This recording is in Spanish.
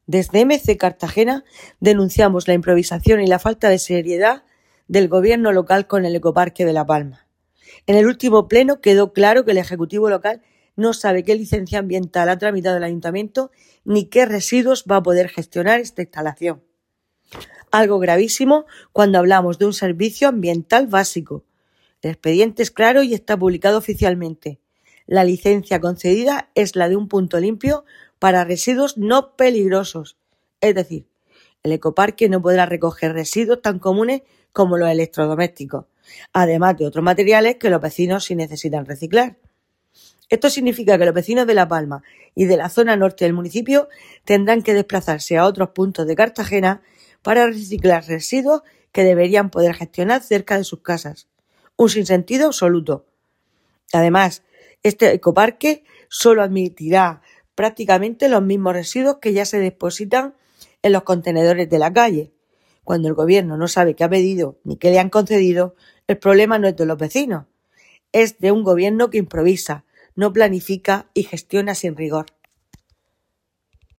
Desde MC Cartagena denunciamos la improvisación y la falta de seriedad del gobierno local con el ecoparque de La Palma. En el último pleno quedó claro que el Ejecutivo local no sabe qué licencia ambiental ha tramitado el Ayuntamiento ni qué residuos va a poder gestionar esta instalación. Algo gravísimo cuando hablamos de un servicio ambiental básico. El expediente es claro y está publicado oficialmente. La licencia concedida es la de un punto limpio para residuos no peligrosos. Es decir, el ecoparque no podrá recoger residuos tan comunes como los electrodomésticos, además de otros materiales que los vecinos sí necesitan reciclar. Esto significa que los vecinos de La Palma y de la zona norte del municipio tendrán que desplazarse a otros puntos de Cartagena para reciclar residuos que deberían poder gestionar cerca de sus casas. Un sinsentido absoluto. Además, este ecoparque solo admitirá prácticamente los mismos residuos que ya se depositan en los contenedores de la calle. Cuando el gobierno no sabe qué ha pedido ni qué le han concedido, el problema no es de los vecinos, es de un gobierno que improvisa, no planifica y gestiona sin rigor.